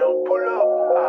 pull up.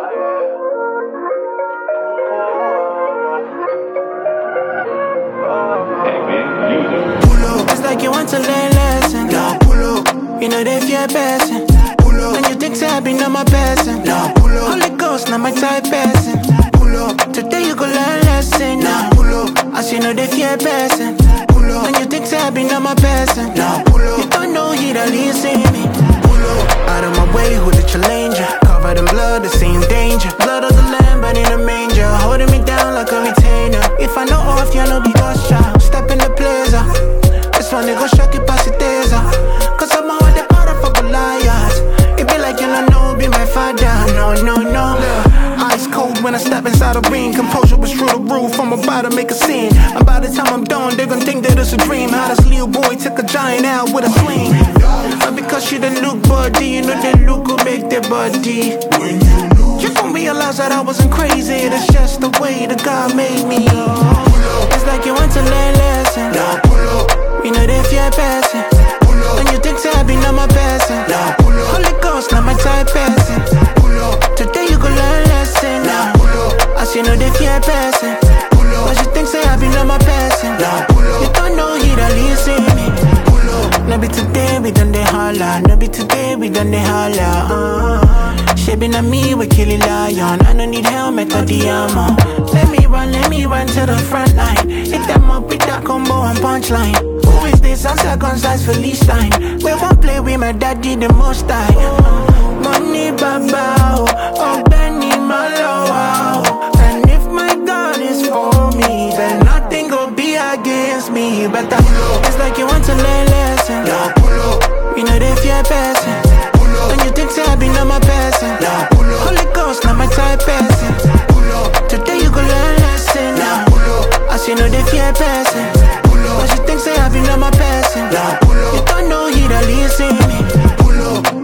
Pull up, it's like you want to learn lesson. Now pull up. You know they fear person. Pull up. When you think say I be not my person. Now pull up. Holy Ghost, not my type person. Pull up. Today you go learn lesson. Now pull up. I see no they fear person. Pull up. When you think say I be not my person. Now pull up. You don't know he that listen me. Pull up. Out of my way, who the challenger? Covered in blood, the same danger. Blood of the lamb, but in a manger. Holding me down like a retainer. If I know off, you know be ghost child. Step in the plaza. This one they go shock it past the taser. Cause I'm out the powder for Goliath. It be like you don't know, be my father. No, no, no. Ice cold when I step inside the ring. Composure was through the roof. I'm about to make a scene. And by the time I'm done, they gon' think that it's a dream. How this little boy took a giant out with a swing. But because she done look body, you know that look will make their body. When you lose, You gon' realize that I wasn't crazy. That's just the way that God made me. It's like you want to learn lesson. now pull up. You know they fear person. Pull up. When you think say I be not my person. Now pull up. Holy Ghost, not my type person. Pull up. Today you go learn lesson. Now pull up. I see no they fear person. Pull But up. you think say I be not my person. Now pull You up. don't know he that listen me. Pull up. No be today we done they holla. No be today we done they holla. She been on me we kill a lion. I don't need helmet or the armor. Let me run to the front line. Hit them up with that combo and punchline. Who is this? I'm circumcised Philistine. We won't play with my daddy the most time. Money baba, oh Benny Malo. And if my God is for me, then nothing go be against me. But it's like you want to learn lesson. Now pull up. You know they fear person. Pull up. When you think say I be not my person. Now pull up. Holy Ghost, not my type person. Pull up. Today you go learn lesson. Now pull up. I see no they fear person. Pull But up. you think say I be not my person. Now pull You up. don't know he that listen me. Pull up.